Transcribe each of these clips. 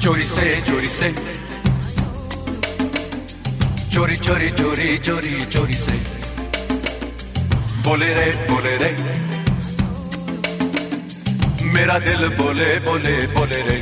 चोरी से चोरी से, चोरी चोरी चोरी चोरी चोरी से बोले रे मेरा दिल बोले बोले बोले रे।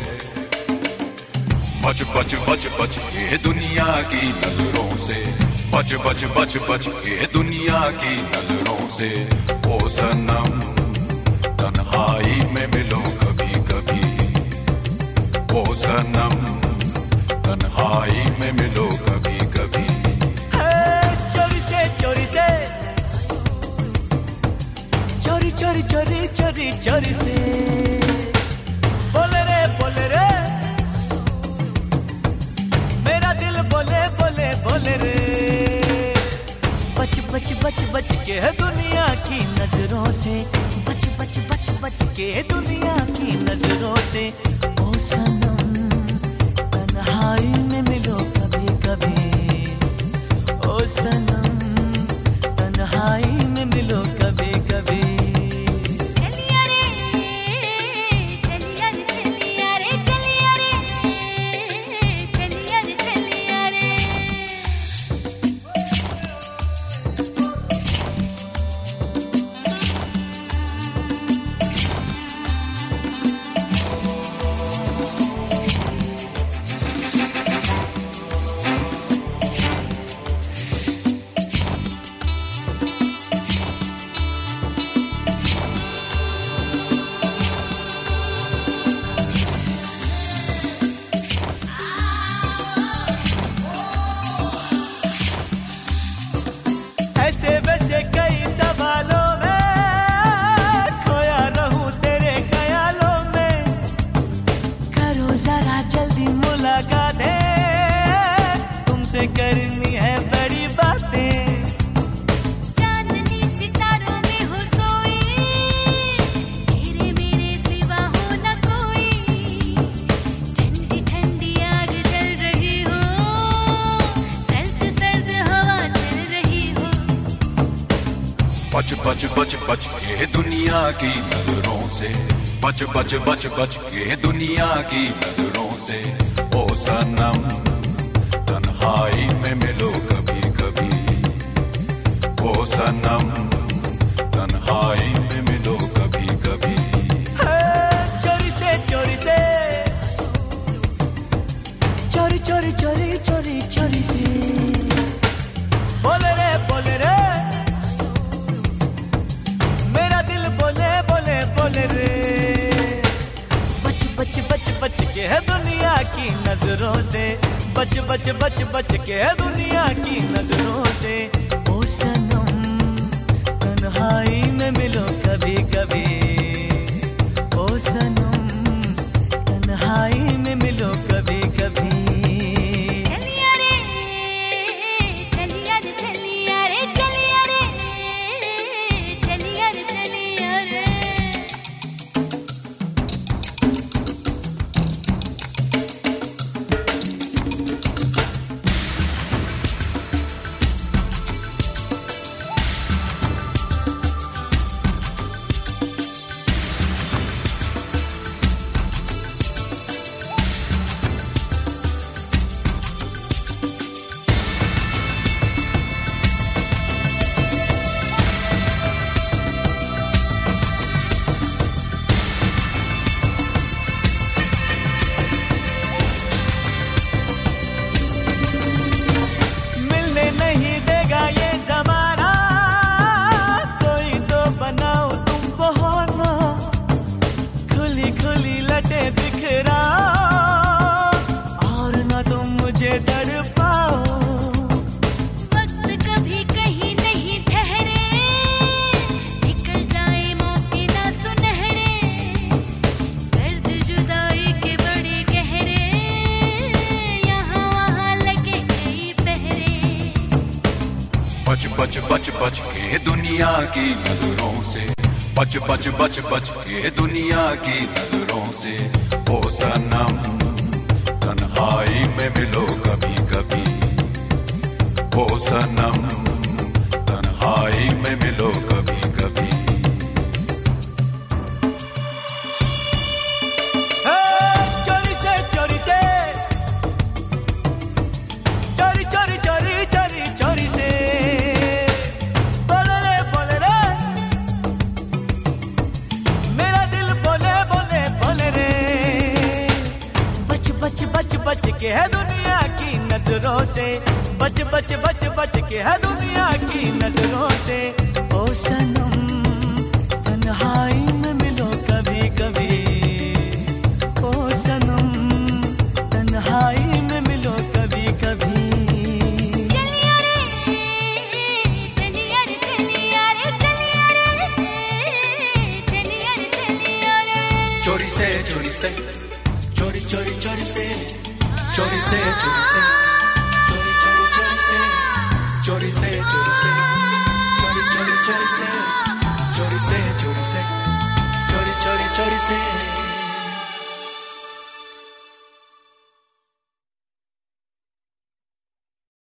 बच बच बच बच के दुनिया की नजरों से, बच बच बच बच के दुनिया की नजरों से। ओ सनम तन्हाई में मिलो कभी कभी, ओ सनम तन्हाई में मिलो कभी कभी। चोरी से चोरी से, चोरी चोरी चोरी चोरी चोरी से बोले रे मेरा दिल बोले बोले बोले रे। बच बच बच बच के दुनिया की नजरों से, बच बच बच बच के दुनिया की नजरों से। ओ सनम तन्हाई में मिलो कभी कभी, ओ सनम तन्हाई में मिलो कभी कभी। ऐसे वैसे कई सवालों में खोया रहूं तेरे ख्यालों में। करो जरा जल्दी मुलाकात है, तुमसे करनी है बड़ी बातें। चांदनी सितारों में हो सोई, तेरे मेरे सिवा हो न कोई। ठंडी ठंडी आग जल रही हो, सर्द सर्द हवा चल रही हो। बच बच बच बच के दुनिया की नजरों से, बच बच बच बच के दुनिया की नजरों से। ओ सनम तन्हाई में मिलो कभी कभी, ओ सनम तन्हाई में मिलो कभी कभी। चोरी से चोरी से, चोरी चोरी चोरी चोरी चोरी से बोले रे मेरा दिल बोले बोले बोले रे। बच बच बच बच के दुनिया की नजरों से, बच बच बच बच के दुनिया की नजरों से। ओ सनम तन्हाई में मिलो कभी कभी, ओ सनम तन्हाई में मिलो कभी कभी। चलिया रे चलिया रे चलिया रे चलिया रे चलिया रे चलिया रे। मिलने नहीं देगा ये जमाना, कोई तो बनाओ तुम बहाना। खुली खुली लटे बिखराओ और ना तुम मुझे तड़पाओ। वक्त कभी कहीं नहीं ठहरे, निकल जाए मौके ना सुनहरे। दर्द जुदाई के बड़े गहरे, यहाँ वहाँ लगे कई पहरे। बच बच बच बच के दुनिया की नजरों से, बच बच बच बच के दुनिया की नजरों से। ओ सनम तन्हाई में मिलो कभी कभी, ओ सनम तन्हाई में मिलो कभी कभी। चोरी से के है दुनिया की नजरों से, बच बच बच बच के है दुनिया की नजरों से। ओ सनम तन्हाई में मिलो कभी कभी, ओ सनम तन्हाई में मिलो कभी कभी। चलिया रे चलिया रे चलिया रे चलिया रे चलिया रे चलिया रे। चोरी से चोरी से चोरी चोरी चोरी से चोरी से चोरी से चोरी चोरी चोरी से चोरी से चोरी से चोरी चोरी चोरी से चोरी से चोरी से चोरी चोरी चोरी से।